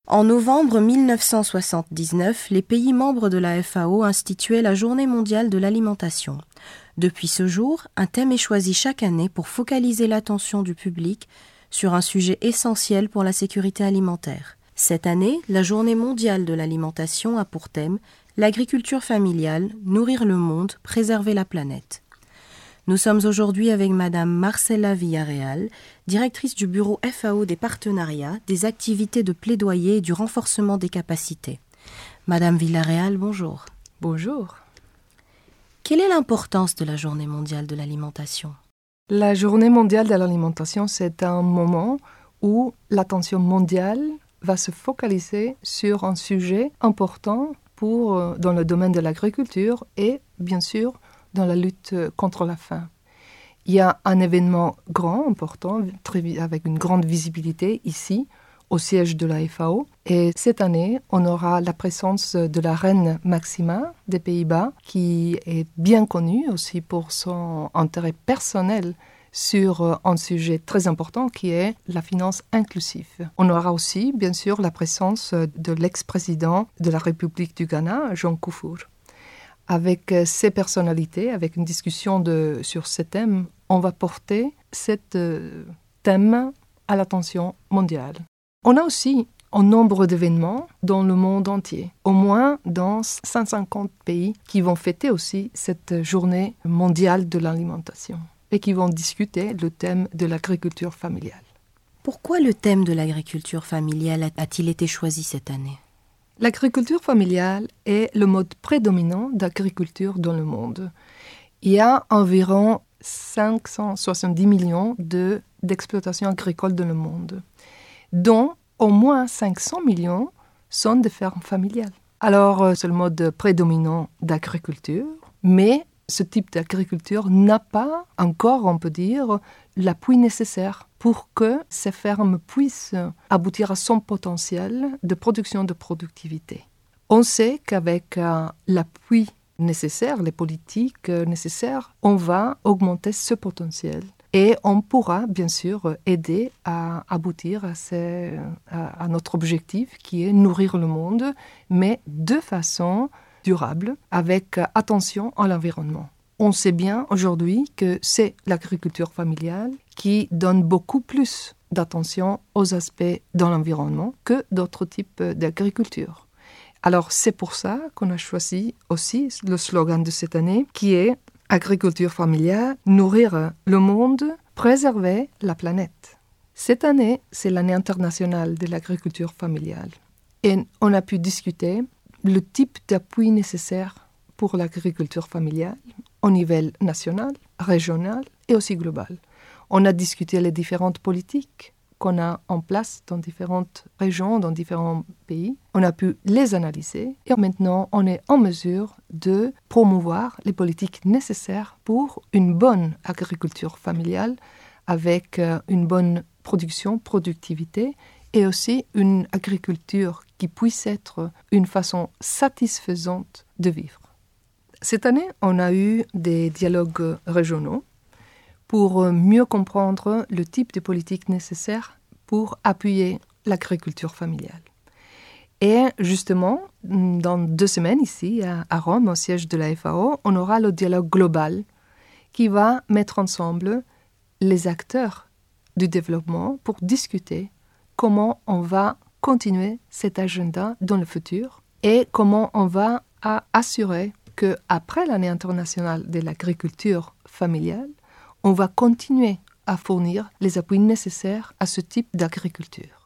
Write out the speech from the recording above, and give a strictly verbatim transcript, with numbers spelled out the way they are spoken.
En novembre mille neuf cent soixante-dix-neuf, les pays membres de la F A O instituaient la Journée mondiale de l'alimentation. Depuis ce jour, un thème est choisi chaque année pour focaliser l'attention du public sur un sujet essentiel pour la sécurité alimentaire. Cette année, la Journée mondiale de l'alimentation a pour thème l'agriculture familiale, nourrir le monde, préserver la planète. Nous sommes aujourd'hui avec Madame Marcela Villarreal, directrice du bureau F A O des partenariats, des activités de plaidoyer et du renforcement des capacités. Madame Villarreal, bonjour. Bonjour. Quelle est l'importance de la Journée mondiale de l'alimentation ? La Journée mondiale de l'alimentation, c'est un moment où l'attention mondiale va se focaliser sur un sujet important pour, dans le domaine de l'agriculture et, bien sûr, dans la lutte contre la faim. Il y a un événement grand, important, très, avec une grande visibilité ici, au siège de la F A O. Et cette année, on aura la présence de la reine Maxima des Pays-Bas, qui est bien connue aussi pour son intérêt personnel sur un sujet très important qui est la finance inclusive. On aura aussi, bien sûr, la présence de l'ex-président de la République du Ghana, John Kufuor. Avec ces personnalités, avec une discussion de, sur ces thèmes, on va porter ce euh, thème à l'attention mondiale. On a aussi un nombre d'événements dans le monde entier, au moins dans cent cinquante pays qui vont fêter aussi cette journée mondiale de l'alimentation et qui vont discuter le thème de l'agriculture familiale. Pourquoi le thème de l'agriculture familiale a-t-il été choisi cette année ? L'agriculture familiale est le mode prédominant d'agriculture dans le monde. Il y a environ cinq cent soixante-dix millions de, d'exploitations agricoles dans le monde, dont au moins cinq cents millions sont des fermes familiales. Alors, c'est le mode prédominant d'agriculture, mais ce type d'agriculture n'a pas encore, on peut dire, l'appui nécessaire pour que ces fermes puissent aboutir à son potentiel de production de productivité. On sait qu'avec euh, l'appui nécessaire, les politiques nécessaires, on va augmenter ce potentiel. Et on pourra, bien sûr, aider à aboutir à, ces, à, à notre objectif qui est nourrir le monde, mais de façon durable, avec attention à l'environnement. On sait bien aujourd'hui que c'est l'agriculture familiale qui donne beaucoup plus d'attention aux aspects de l'environnement que d'autres types d'agriculture. Alors c'est pour ça qu'on a choisi aussi le slogan de cette année qui est « Agriculture familiale, nourrir le monde, préserver la planète ». Cette année, c'est l'année internationale de l'agriculture familiale. Et on a pu discuter le type d'appui nécessaire pour l'agriculture familiale au niveau national, régional et aussi global. On a discuté les différentes politiques qu'on a en place dans différentes régions, dans différents pays. On a pu les analyser et maintenant on est en mesure de promouvoir les politiques nécessaires pour une bonne agriculture familiale avec une bonne production, productivité et aussi une agriculture qui puisse être une façon satisfaisante de vivre. Cette année, on a eu des dialogues régionaux pour mieux comprendre le type de politique nécessaire pour appuyer l'agriculture familiale. Et justement, dans deux semaines ici, à Rome, au siège de la F A O, on aura le dialogue global qui va mettre ensemble les acteurs du développement pour discuter comment on va continuer cet agenda dans le futur et comment on va assurer qu'après l'année internationale de l'agriculture familiale, on va continuer à fournir les appuis nécessaires à ce type d'agriculture.